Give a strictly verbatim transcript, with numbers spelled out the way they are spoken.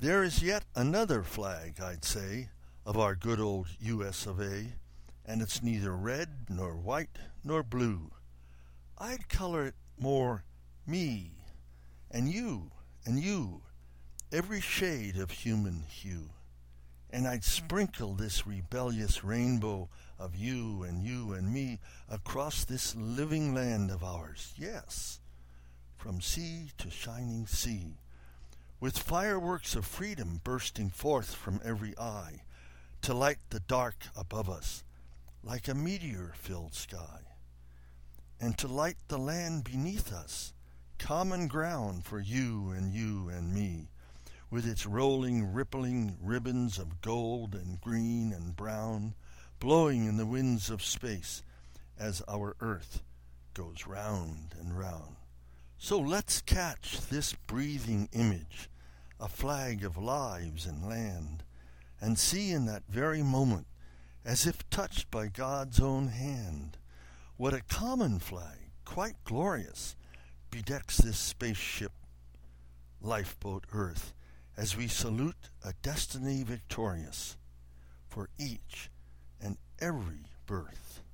There is yet another flag, I'd say, of our good old U S of A, and it's neither red nor white nor blue. I'd color it more me, and you, and you, every shade of human hue. And I'd sprinkle this rebellious rainbow of you and you and me across this living land of ours, yes, from sea to shining sea, with fireworks of freedom bursting forth from every eye, to light the dark above us like a meteor-filled sky, and to light the land beneath us, common ground for you and you and me, with its rolling, rippling ribbons of gold and green and brown, blowing in the winds of space as our earth goes round and round. So let's catch this breathing image, a flag of lives and land, and see in that very moment, as if touched by God's own hand, what a common flag, quite glorious, bedecks this spaceship, lifeboat Earth, as we salute a destiny victorious for each and every birth.